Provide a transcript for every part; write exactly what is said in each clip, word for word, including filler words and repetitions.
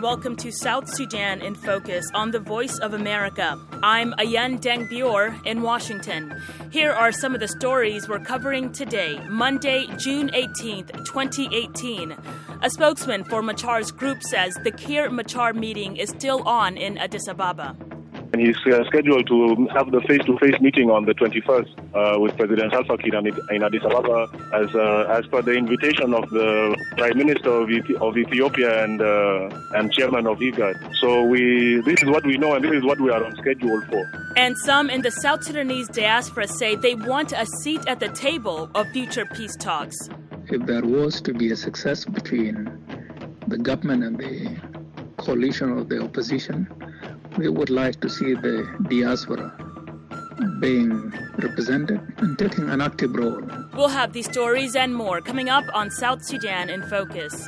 and welcome to South Sudan in Focus on the Voice of America. I'm Ayan Deng Bior in Washington. Here are some of the stories we're covering today, Monday, June eighteenth, twenty eighteen. A spokesman for Machar's group says the Kiir Machar meeting is still on in Addis Ababa. And he's uh, scheduled to have the face-to-face meeting on the twenty-first uh, with President Salva Kiir in Addis Ababa as uh, as per the invitation of the Prime Minister of, Ethi- of Ethiopia and uh, and Chairman of IGAD. So we this is what we know and this is what we are on schedule for. And some in the South Sudanese diaspora say they want a seat at the table of future peace talks. If there was to be a success between the government and the coalition of the opposition, we would like to see the diaspora being represented and taking an active role. We'll have these stories and more coming up on South Sudan in Focus.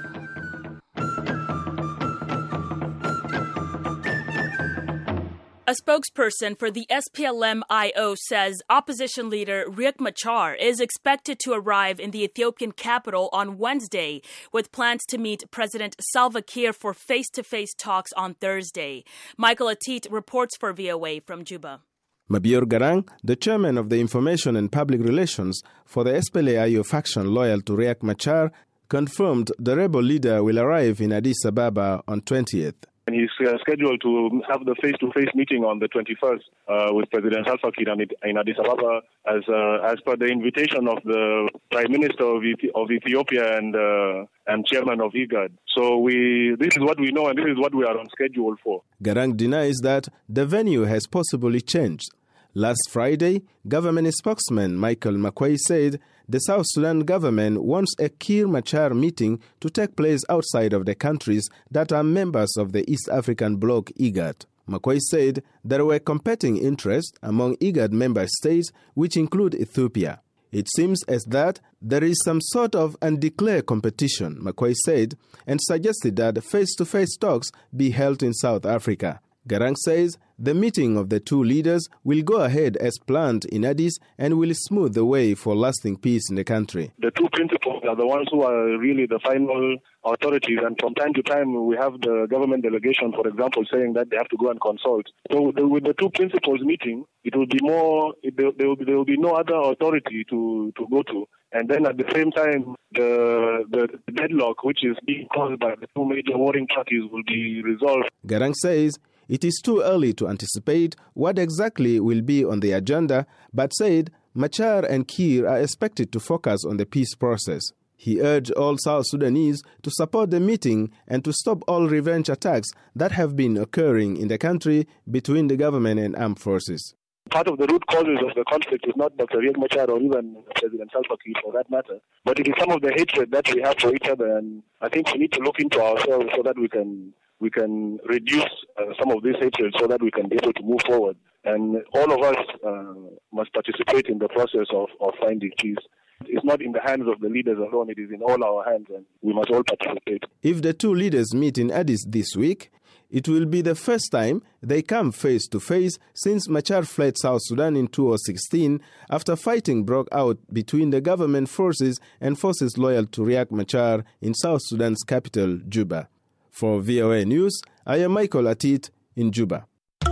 A spokesperson for the S P L M I O says opposition leader Riek Machar is expected to arrive in the Ethiopian capital on Wednesday, with plans to meet President Salva Kiir for face-to-face talks on Thursday. Michael Atit reports for V O A from Juba. Mabior Garang, the chairman of the Information and Public Relations for the S P L M I O faction loyal to Riek Machar, confirmed the rebel leader will arrive in Addis Ababa on twentieth. And he's uh, scheduled to have the face-to-face meeting on the twenty-first uh, with President Salva Kiir in Addis Ababa as uh, as per the invitation of the Prime Minister of, Ethi- of Ethiopia and uh, and Chairman of IGAD. So we this is what we know and this is what we are on schedule for. Garang denies that the venue has possibly changed. Last Friday, government spokesman Michael Makwei said the South Sudan government wants a Kiir Machar meeting to take place outside of the countries that are members of the East African bloc IGAD. Makwei said there were competing interests among IGAD member states, which include Ethiopia. It seems as that there is some sort of undeclared competition, Makwei said, and suggested that face-to-face talks be held in South Africa. Garang says the meeting of the two leaders will go ahead as planned in Addis and will smooth the way for lasting peace in the country. The two principals are the ones who are really the final authorities, and from time to time we have the government delegation, for example, saying that they have to go and consult. So the, with the two principals meeting, it will be more, it, there, there, will be, there will be no other authority to, to go to. And then at the same time, the, the deadlock, which is being caused by the two major warring parties, will be resolved. Garang says it is too early to anticipate what exactly will be on the agenda, but said Machar and Kiir are expected to focus on the peace process. He urged all South Sudanese to support the meeting and to stop all revenge attacks that have been occurring in the country between the government and armed forces. Part of the root causes of the conflict is not Doctor Riek Machar or even President Salva Kiir for that matter, but it is some of the hatred that we have for each other, and I think we need to look into ourselves so that we can we can reduce uh, some of this hatred so that we can be able to move forward. And all of us uh, must participate in the process of, of finding peace. It's not in the hands of the leaders alone, it is in all our hands, and we must all participate. If the two leaders meet in Addis this week, it will be the first time they come face to face since Machar fled South Sudan in two thousand sixteen after fighting broke out between the government forces and forces loyal to Riek Machar in South Sudan's capital, Juba. For V O A News, I am Michael Atit in Juba.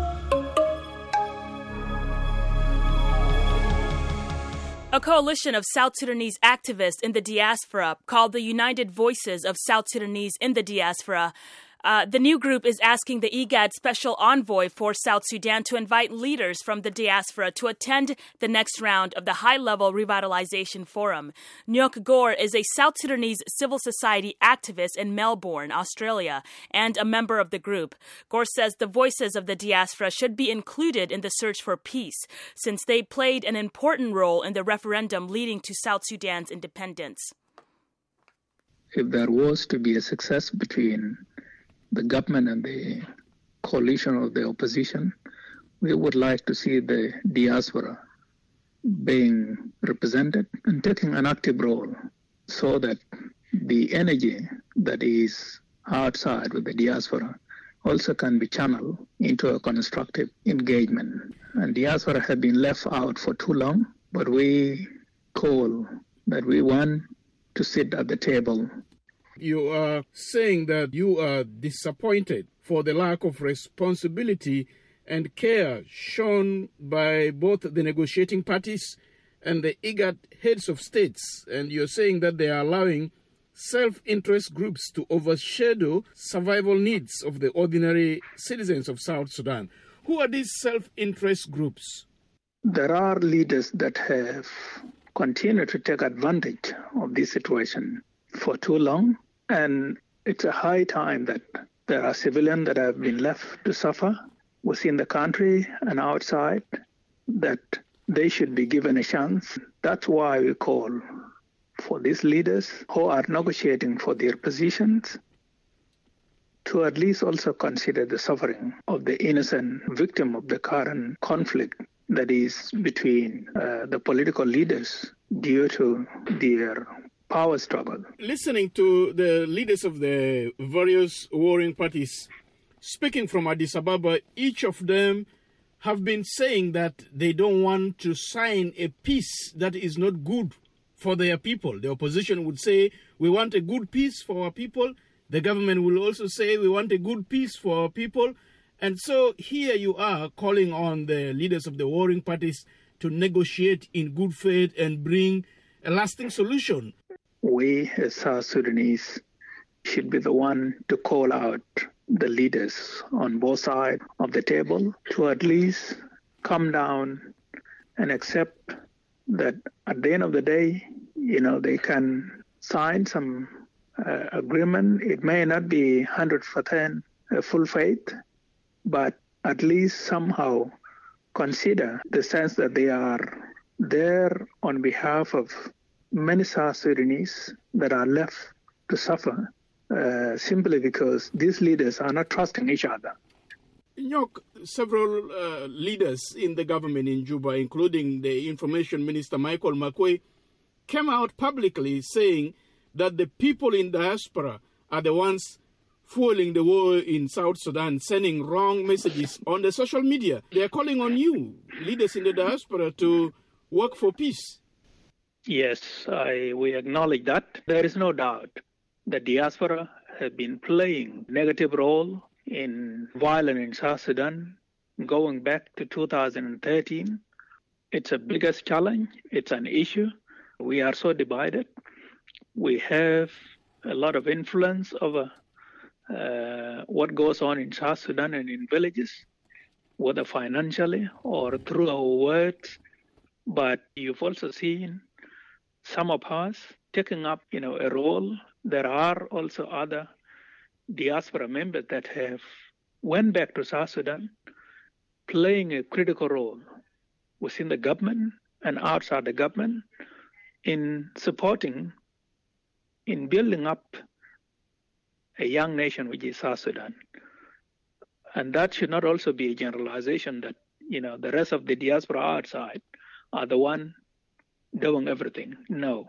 A coalition of South Sudanese activists in the diaspora called the United Voices of South Sudanese in the Diaspora. Uh, the new group is asking the IGAD Special Envoy for South Sudan to invite leaders from the diaspora to attend the next round of the High-Level Revitalization Forum. Nyok Gore is a South Sudanese civil society activist in Melbourne, Australia, and a member of the group. Gore says the voices of the diaspora should be included in the search for peace, since they played an important role in the referendum leading to South Sudan's independence. If there was to be a success between the government and the coalition of the opposition, we would like to see the diaspora being represented and taking an active role so that the energy that is outside with the diaspora also can be channeled into a constructive engagement. And diaspora have been left out for too long, but we call that we want to sit at the table. You are saying that you are disappointed for the lack of responsibility and care shown by both the negotiating parties and the IGAD heads of states. And you're saying that they are allowing self-interest groups to overshadow survival needs of the ordinary citizens of South Sudan. Who are these self-interest groups? There are leaders that have continued to take advantage of this situation for too long, and it's a high time that there are civilians that have been left to suffer within the country and outside, that they should be given a chance. That's why we call for these leaders who are negotiating for their positions to at least also consider the suffering of the innocent victim of the current conflict that is between uh, the political leaders due to their power struggle. Listening to the leaders of the various warring parties speaking from Addis Ababa, each of them have been saying that they don't want to sign a peace that is not good for their people. The opposition would say, we want a good peace for our people. The government will also say, we want a good peace for our people. And so here you are calling on the leaders of the warring parties to negotiate in good faith and bring a lasting solution. We as South Sudanese should be the one to call out the leaders on both sides of the table to at least come down and accept that at the end of the day, you know, they can sign some uh, agreement. It may not be one hundred percent full faith, but at least somehow consider the sense that they are there on behalf of many South Sudanese that are left to suffer uh, simply because these leaders are not trusting each other. Nyok, several uh, leaders in the government in Juba, including the Information Minister Michael Makwei, came out publicly saying that the people in diaspora are the ones fueling the war in South Sudan, sending wrong messages on the social media. They are calling on you, leaders in the diaspora, to work for peace. Yes, I, we acknowledge that. There is no doubt that diaspora has been playing a negative role in violence in South Sudan going back to two thousand thirteen. It's a biggest challenge. It's an issue. We are so divided. We have a lot of influence over uh, what goes on in South Sudan and in villages, whether financially or through our words. But you've also seen some of us taking up, you know, a role. There are also other diaspora members that have went back to South Sudan, playing a critical role within the government and outside the government in supporting, in building up a young nation, which is South Sudan. And that should not also be a generalization that, you know, the rest of the diaspora outside are the one doing everything. No.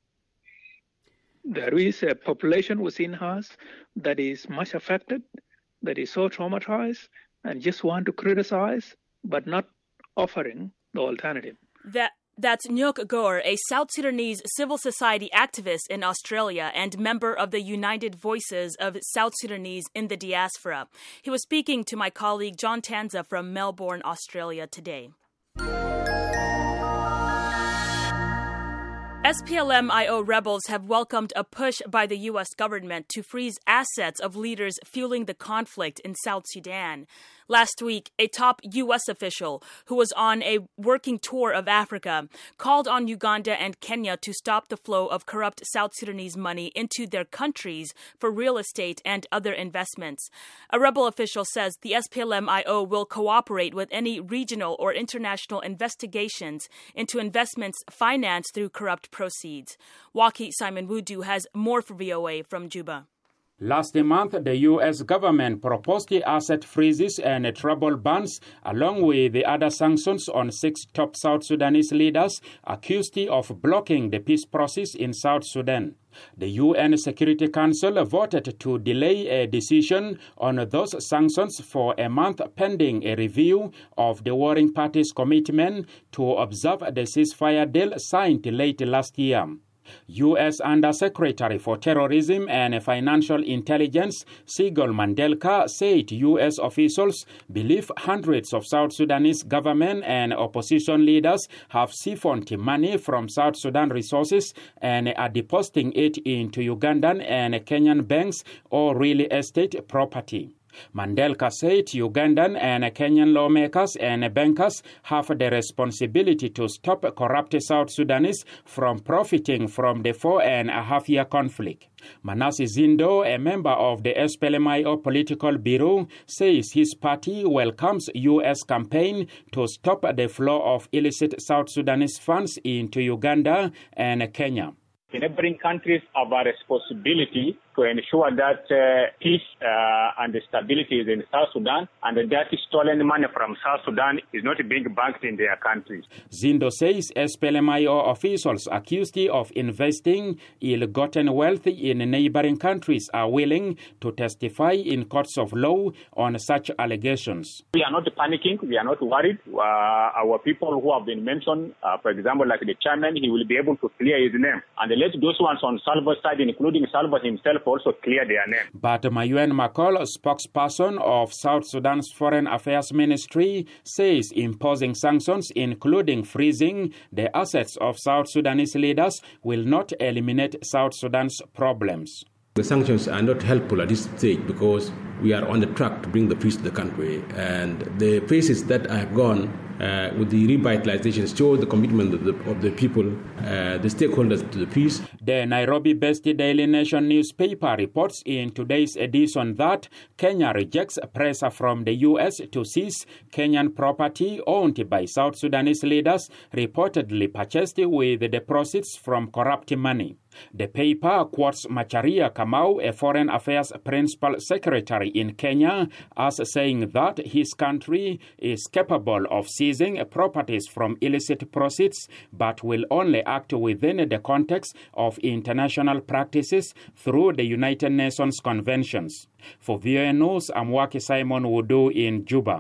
There is a population within us that is much affected, that is so traumatized, and just want to criticize, but not offering the alternative. That That's Nyok Gore, a South Sudanese civil society activist in Australia and member of the United Voices of South Sudanese in the Diaspora. He was speaking to my colleague John Tanza from Melbourne, Australia today. S P L M I O rebels have welcomed a push by the U S government to freeze assets of leaders fueling the conflict in South Sudan. Last week, a top U S official who was on a working tour of Africa called on Uganda and Kenya to stop the flow of corrupt South Sudanese money into their countries for real estate and other investments. A rebel official says the S P L M I O will cooperate with any regional or international investigations into investments financed through corrupt proceeds. Waki Simon Wudu has more for V O A from Juba. Last month, the U S government proposed the asset freezes and travel bans, along with the other sanctions on six top South Sudanese leaders accused of blocking the peace process in South Sudan. The U N Security Council voted to delay a decision on those sanctions for a month pending a review of the warring parties' commitment to observe the ceasefire deal signed late last year. U S Undersecretary for Terrorism and Financial Intelligence Sigol Mandelka said U S officials believe hundreds of South Sudanese government and opposition leaders have siphoned money from South Sudan resources and are depositing it into Ugandan and Kenyan banks or real estate property. Mandelka said Ugandan and Kenyan lawmakers and bankers have the responsibility to stop corrupt South Sudanese from profiting from the four and a half year conflict. Manasi Zindo, a member of the S P L M I O Political Bureau, says his party welcomes U S campaign to stop the flow of illicit South Sudanese funds into Uganda and Kenya. The neighboring countries have a responsibility to ensure that uh, peace uh, and stability is in South Sudan, and that stolen money from South Sudan is not being banked in their countries. Zindo says S P L M I O officials accused of investing ill-gotten wealth in neighboring countries are willing to testify in courts of law on such allegations. We are not panicking. We are not worried. Uh, our people who have been mentioned, uh, for example, like the chairman, he will be able to clear his name. And let those ones on Salva's side, including Salva himself, also clear their name. But Mayuen McCall, spokesperson of South Sudan's Foreign Affairs Ministry, says imposing sanctions, including freezing the assets of South Sudanese leaders, will not eliminate South Sudan's problems. The sanctions are not helpful at this stage because we are on the track to bring the peace to the country. And the phases that I have gone uh, with the revitalization show the commitment of the, of the people, uh, the stakeholders to the peace. The Nairobi-based Daily Nation newspaper reports in today's edition that Kenya rejects pressure from the U S to seize Kenyan property owned by South Sudanese leaders, reportedly purchased with the proceeds from corrupt money. The paper quotes Macharia Kamau, a Foreign Affairs Principal Secretary in Kenya, as saying that his country is capable of seizing properties from illicit proceeds, but will only act within the context of international practices through the United Nations conventions. For V O A News, I'm Waki Simon Wudu in Juba.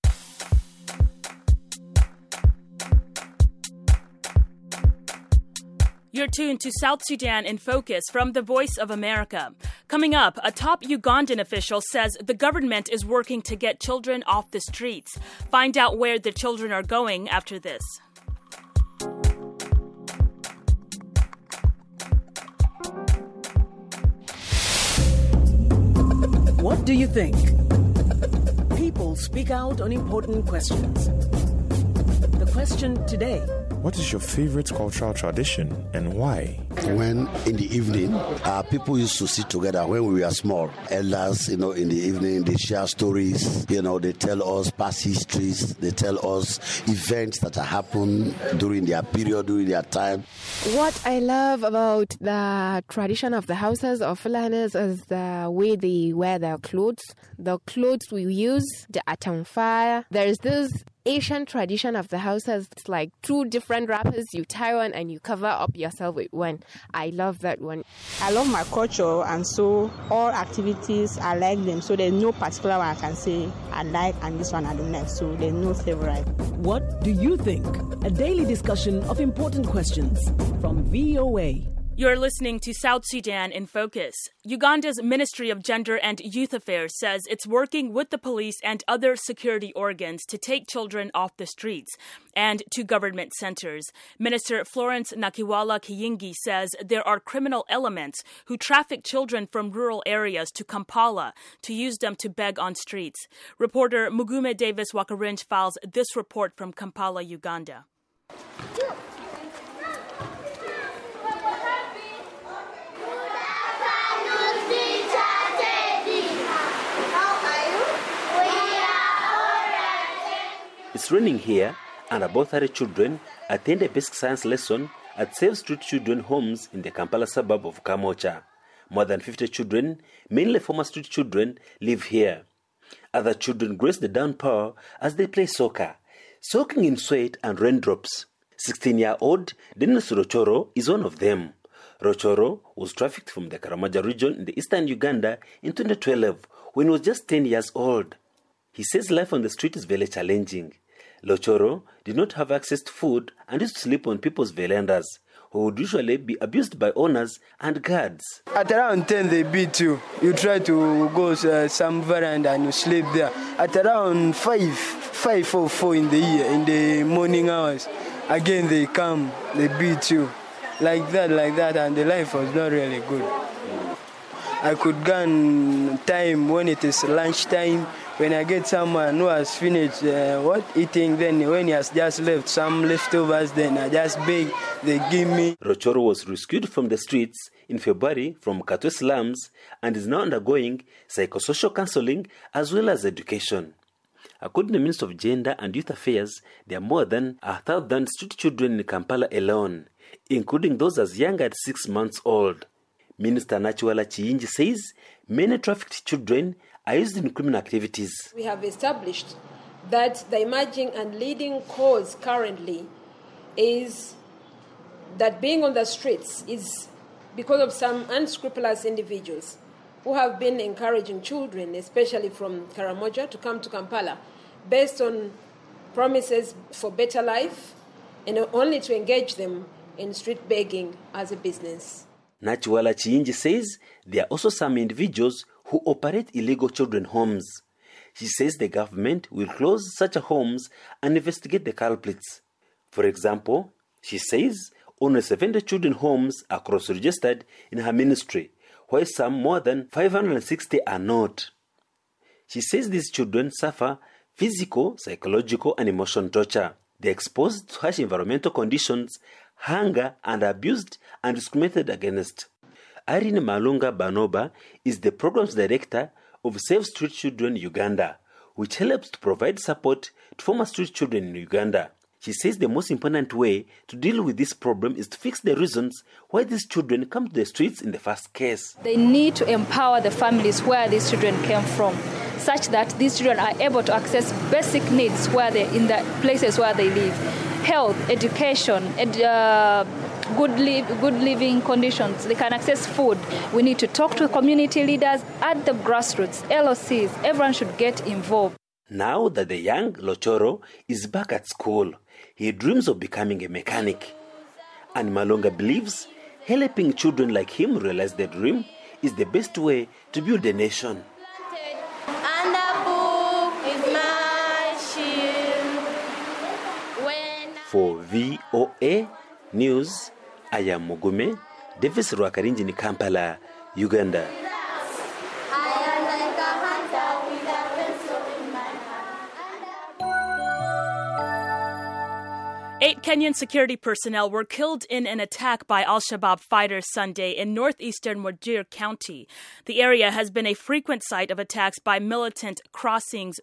You're tuned to South Sudan in Focus from the Voice of America. Coming up, a top Ugandan official says the government is working to get children off the streets. Find out where the children are going after this. What do you think? People speak out on important questions. The question today: what is your favorite cultural tradition and why? When in the evening, uh, people used to sit together when we were small. Elders, you know, in the evening, they share stories. You know, they tell us past histories. They tell us events that happened during their period, during their time. What I love about the tradition of the houses of Fulanis is the way they wear their clothes. The clothes we use, the atamfaya. There's this Asian tradition of the houses. It's like two different wrappers. You tie one and you cover up yourself with one. I love that one. I love my culture, and so all activities, I like them. So there's no particular one I can say I like and this one I don't like. So there's no favorite. What do you think? A daily discussion of important questions from V O A. You're listening to South Sudan in Focus. Uganda's Ministry of Gender and Youth Affairs says it's working with the police and other security organs to take children off the streets and to government centers. Minister Florence Nakiwala Kiyingi says there are criminal elements who traffic children from rural areas to Kampala to use them to beg on streets. Reporter Mugume Davis Wakarinj files this report from Kampala, Uganda. It's raining here, and about thirty children attend a basic science lesson at Save Street Children Homes in the Kampala suburb of Kamocha. More than fifty children, mainly former street children, live here. Other children grace the downpour as they play soccer, soaking in sweat and raindrops. sixteen-year-old Dennis Rochoro is one of them. Rochoro was trafficked from the Karamaja region in the eastern Uganda in twenty twelve when he was just ten years old. He says life on the street is very challenging. Lochoro did not have access to food and used to sleep on people's verandas, who would usually be abused by owners and guards. At around ten they beat you. You try to go uh, some veranda and you sleep there. At around five, five or four in the year, in the morning hours, again they come, they beat you. Like that, like that, and the life was not really good. I could gain time when it is lunchtime. When I get someone who has finished uh, what eating, then when he has just left some leftovers, then I just beg, they give me. Rochoro was rescued from the streets in February from Katwe slums and is now undergoing psychosocial counseling as well as education. According to the Minister of Gender and Youth Affairs, there are more than a thousand street children in Kampala alone, including those as young as six months old. Minister Nachiwala Chiyinji says many trafficked children are used in criminal activities. We have established that the emerging and leading cause currently is that being on the streets is because of some unscrupulous individuals who have been encouraging children, especially from Karamoja, to come to Kampala based on promises for better life and only to engage them in street begging as a business. Nachiwala Chiyinji says there are also some individuals who operate illegal children homes. She says the government will close such homes and investigate the culprits. For example, she says only seventy children homes are cross-registered in her ministry, while some more than five hundred sixty are not. She says these children suffer physical, psychological, and emotional torture. They are exposed to harsh environmental conditions, hunger, and are abused and discriminated against. Irene Malunga Banoba is the Programs Director of Save Street Children Uganda, which helps to provide support to former street children in Uganda. She says the most important way to deal with this problem is to fix the reasons why these children come to the streets in the first case. They need to empower the families where these children came from, such that these children are able to access basic needs where they in the places where they live. Health, education, ed, uh, good, live, good living conditions. They can access food. We need to talk to community leaders at the grassroots, L O Cs. Everyone should get involved. Now that the young Lochoro is back at school, he dreams of becoming a mechanic. And Malonga believes helping children like him realize their dream is the best way to build a nation. For V O A News, I am Mugume, Davis Rwakarinji in Kampala, Uganda. Eight Kenyan security personnel were killed in an attack by Al-Shabaab fighters Sunday in northeastern Wajir County. The area has been a frequent site of attacks by militant crossings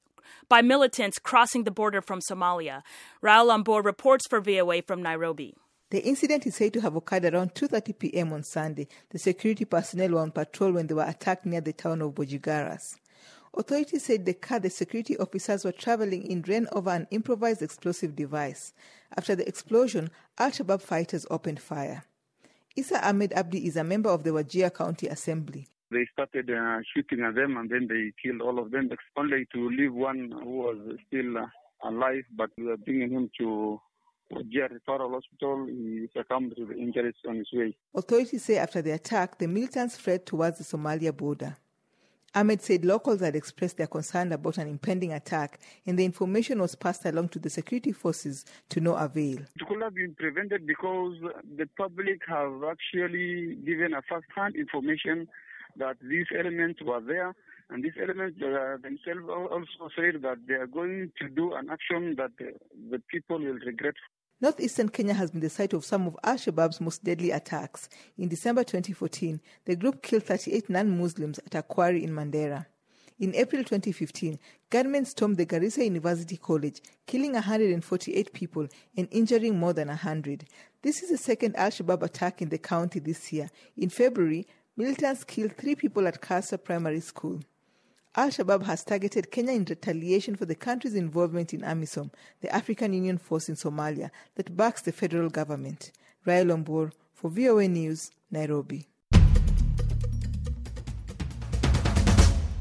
by militants crossing the border from Somalia. Raul Ambor reports for V O A from Nairobi. The incident is said to have occurred around two thirty p.m. on Sunday. The security personnel were on patrol when they were attacked near the town of Bojigaras. Authorities said the car the security officers were traveling in ran over an improvised explosive device. After the explosion, Al-Shabaab fighters opened fire. Isa Ahmed Abdi is a member of the Wajir County Assembly. They started uh, shooting at them and then they killed all of them, only to leave one who was still uh, alive, but we are bringing him to Wajir Referral Hospital. He succumbed to the injuries on his way. Authorities say after the attack, the militants fled towards the Somalia border. Ahmed said locals had expressed their concern about an impending attack, and the information was passed along to the security forces to no avail. It could have been prevented because the public have actually given a first-hand information that these elements were there, and these elements uh, themselves also said that they are going to do an action that the, the people will regret. Northeastern Kenya has been the site of some of Al-Shabaab's most deadly attacks. In December twenty fourteen, the group killed thirty-eight non-Muslims at a quarry in Mandera. In April twenty fifteen, gunmen stormed the Garissa University College, killing one hundred forty-eight people and injuring more than one hundred. This is the second Al-Shabaab attack in the county this year. In February, militants killed three people at Kasa Primary School. Al-Shabaab has targeted Kenya in retaliation for the country's involvement in AMISOM, the African Union force in Somalia that backs the federal government. Rael Ombor for V O A News, Nairobi.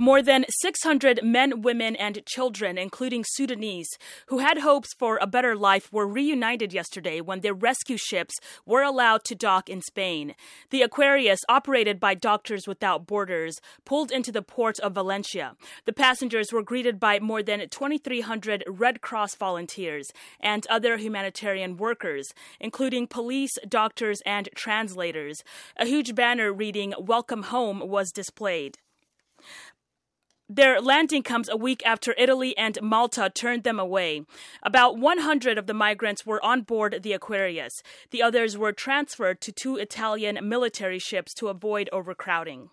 More than six hundred men, women, and children, including Sudanese, who had hopes for a better life were reunited yesterday when their rescue ships were allowed to dock in Spain. The Aquarius, operated by Doctors Without Borders, pulled into the port of Valencia. The passengers were greeted by more than twenty-three hundred Red Cross volunteers and other humanitarian workers, including police, doctors, and translators. A huge banner reading "Welcome Home" was displayed. Their landing comes a week after Italy and Malta turned them away. About one hundred of the migrants were on board the Aquarius. The others were transferred to two Italian military ships to avoid overcrowding.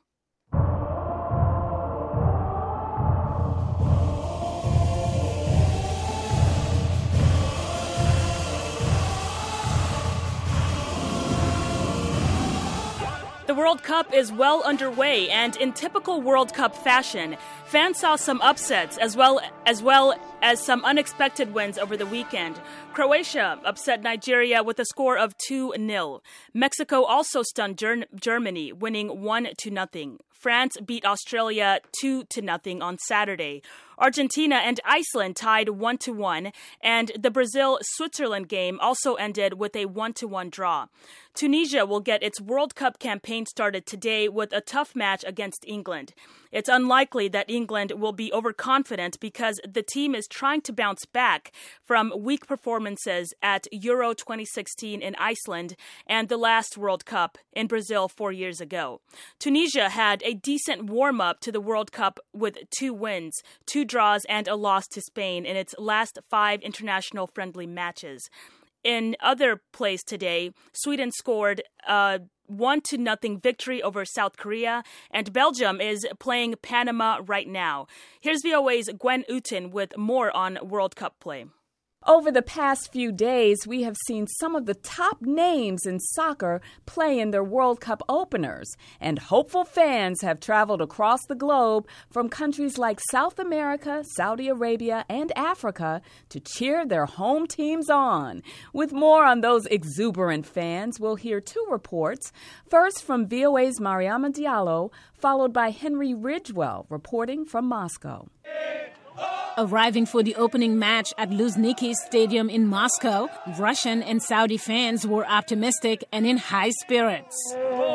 The World Cup is well underway, and in typical World Cup fashion, fans saw some upsets as well as well as some unexpected wins over the weekend. Croatia upset Nigeria with a score of two nil. Mexico also stunned Ger- Germany, winning one to nothing. France beat Australia two to nothing on Saturday. Argentina and Iceland tied one to one, and the Brazil-Switzerland game also ended with a one to one draw. Tunisia will get its World Cup campaign started today with a tough match against England. It's unlikely that England will be overconfident because the team is trying to bounce back from weak performances at Euro twenty sixteen in Iceland and the last World Cup in Brazil four years ago. Tunisia had a decent warm-up to the World Cup with two wins, two draws, and a loss to Spain in its last five international friendly matches. In other plays today, Sweden scored a one to nothing victory over South Korea, and Belgium is playing Panama right now. Here's V O A's Gwen Uten with more on World Cup play. Over the past few days, we have seen some of the top names in soccer play in their World Cup openers, and hopeful fans have traveled across the globe from countries like South America, Saudi Arabia, and Africa to cheer their home teams on. With more on those exuberant fans, we'll hear two reports. First from V O A's Mariama Diallo, followed by Henry Ridgewell reporting from Moscow. Arriving for the opening match at Luzhniki Stadium in Moscow, Russian and Saudi fans were optimistic and in high spirits. We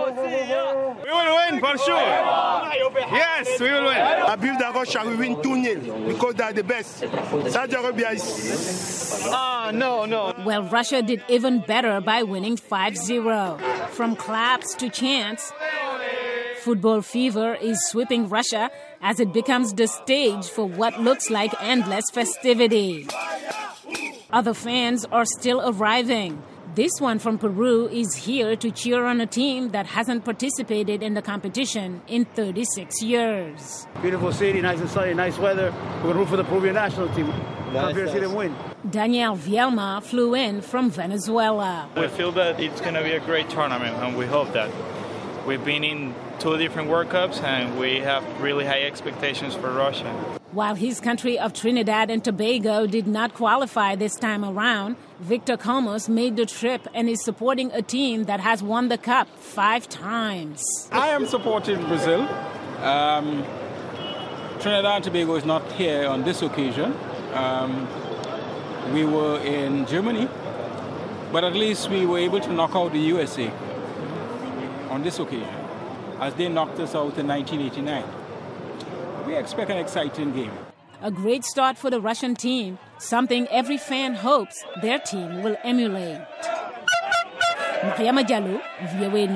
will win for sure. Yes, we will win. I believe that Russia will win two nil because they are the best. Saudi Arabia is... Ah, no, no. Well, Russia did even better by winning five zero. From claps to chants, football fever is sweeping Russia as it becomes the stage for what looks like endless festivity. Other fans are still arriving. This one from Peru is here to cheer on a team that hasn't participated in the competition in thirty-six years. Beautiful city, nice and sunny, nice weather. We're going to root for the Peruvian national team. Come here to see them win. Daniel Vielma flew in from Venezuela. We feel that it's going to be a great tournament, and we hope that. We've been in two different World Cups, and we have really high expectations for Russia. While his country of Trinidad and Tobago did not qualify this time around, Victor Comos made the trip and is supporting a team that has won the Cup five times. I am supporting Brazil. Um, Trinidad and Tobago is not here on this occasion. Um, we were in Germany, but at least we were able to knock out the U S A on this occasion, as they knocked us out in nineteen eighty-nine. We expect an exciting game. A great start for the Russian team, something every fan hopes their team will emulate. Mariama Diallo, V O A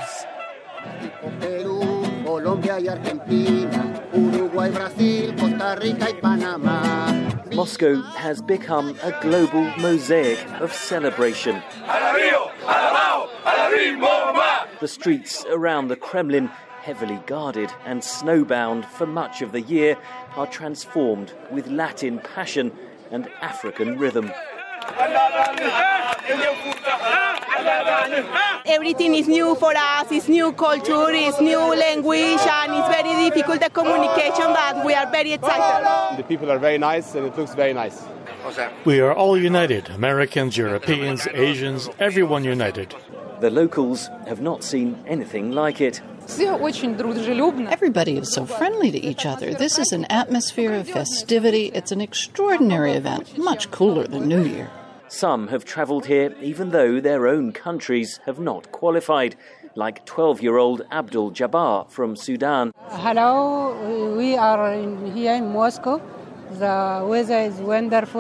News. Perú, Colombia y Argentina, Uruguay, Brazil, Costa Rica y Panamá. Moscow has become a global mosaic of celebration. The streets around the Kremlin, heavily guarded and snowbound for much of the year, are transformed with Latin passion and African rhythm. Everything is new for us, it's new culture, it's new language, and it's very difficult the communication, but we are very excited. The people are very nice and it looks very nice. We are all united, Americans, Europeans, Asians, everyone united. The locals have not seen anything like it. Everybody is so friendly to each other. This is an atmosphere of festivity. It's an extraordinary event, much cooler than New Year. Some have travelled here even though their own countries have not qualified, like twelve-year-old Abdul Jabbar from Sudan. Hello, we are in, here in Moscow. The weather is wonderful.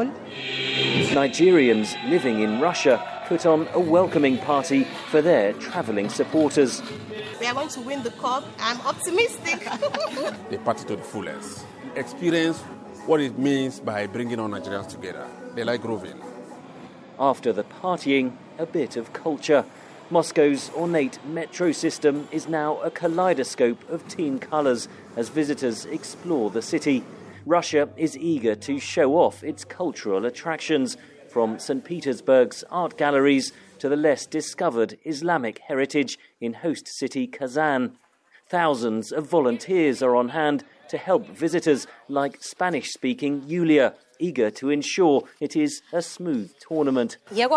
Nigerians living in Russia put on a welcoming party for their travelling supporters. We are going to win the cup. I'm optimistic. They party to the fullest. Experience what it means by bringing all Nigerians together. They like roving. After the partying, a bit of culture. Moscow's ornate metro system is now a kaleidoscope of teen colours as visitors explore the city. Russia is eager to show off its cultural attractions, from Saint Petersburg's art galleries to the less discovered Islamic heritage in host city Kazan. Thousands of volunteers are on hand to help visitors like Spanish-speaking Yulia, eager to ensure it is a smooth tournament. There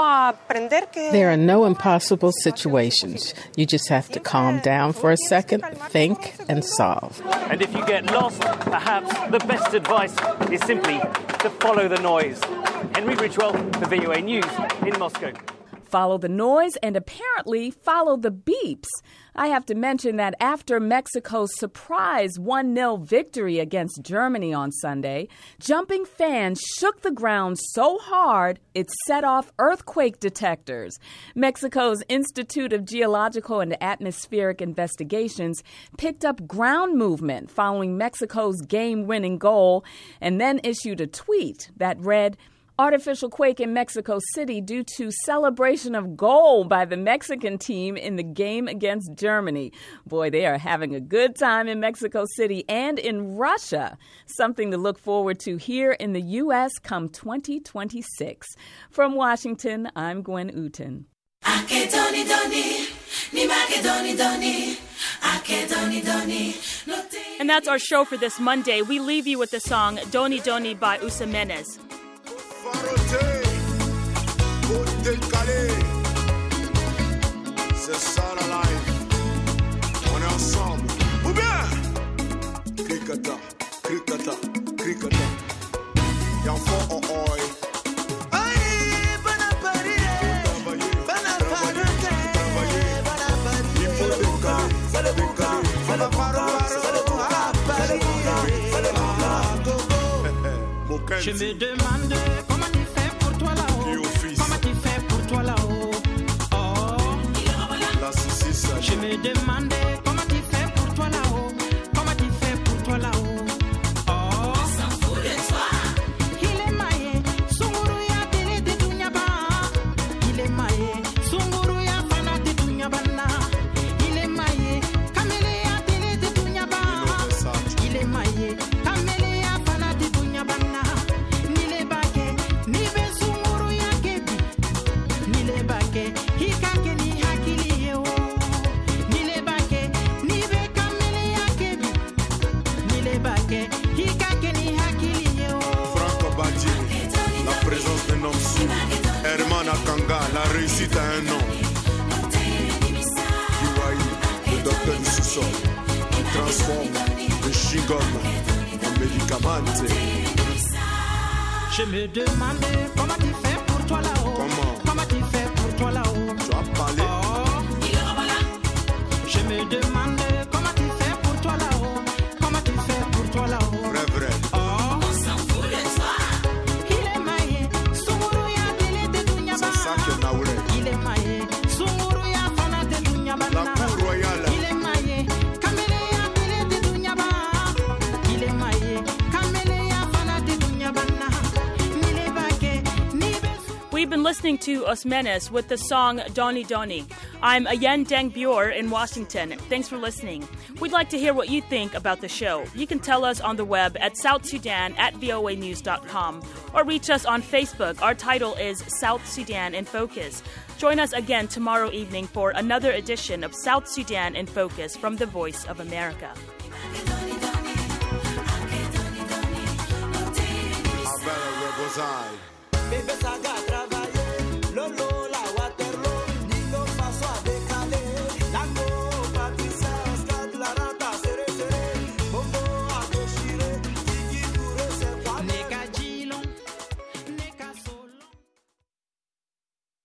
are no impossible situations. You just have to calm down for a second, think, and solve. And if you get lost, perhaps the best advice is simply to follow the noise. Henry Ridgewell for V O A News in Moscow. Follow the noise and apparently follow the beeps. I have to mention that after Mexico's surprise one nil victory against Germany on Sunday, jumping fans shook the ground so hard it set off earthquake detectors. Mexico's Institute of Geological and Atmospheric Investigations picked up ground movement following Mexico's game-winning goal and then issued a tweet that read, "Artificial quake in Mexico City due to celebration of goal by the Mexican team in the game against Germany." Boy, they are having a good time in Mexico City and in Russia. Something to look forward to here in the U S come twenty twenty-six. From Washington, I'm Gwen Uten. And that's our show for this Monday. We leave you with the song Doni Doni by Usamenes. C'est ça la life. On est ensemble. Ou bien Krikata, krikata, krikata. Y'en font en oi. Aïe, banapari, banapari, il faut décaler, décaler. Je me demande comment tu fais pour toi là-haut. Comment tu fais pour toi là-haut. Oh, je me demande comment tu fais pour toi là-haut. Comment tu fais pour toi là-haut. Oh, on s'en fout de toi. Il est maillé, Sunguruya télé de Tunyaba. Il est maillé, Sunguruya fana de Tunyabana. Il est maillé, Caméléa télé de Tunyaba. Il est maillé, Caméléa fana de Tunyabana. Hermana Kanga, la réussite a un nom. Kiwai, le docteur du sous-sol, qui transforme le chewing-gum en médicament. Je me demande comment tu fais pour toi là-haut. Comment? Comment tu fais pour toi là-haut. Tu as parlé. Oh, je me demande comment tu fais pour toi là-haut. Comment tu fais pour toi là-haut. Vrai, vrai. Oh, on s'en fout de toi. Il est maillé, Sunguruya télé de Tunyaba. C'est ça que Naoulé. Il est maillé, Sunguruya fana de Tunyaba. La cour royale. Il est maillé, Caméléa télé de Tunyaba. Il est maillé, Caméléa fana de Tunyaba. We've been listening to Osmenes with the song Doni Doni. I'm Ayen Deng Bure in Washington. Thanks for listening. We'd like to hear what you think about the show. You can tell us on the web at South Sudan at V O A news dot com or reach us on Facebook. Our title is South Sudan in Focus. Join us again tomorrow evening for another edition of South Sudan in Focus from the Voice of America. Bebe Sagadra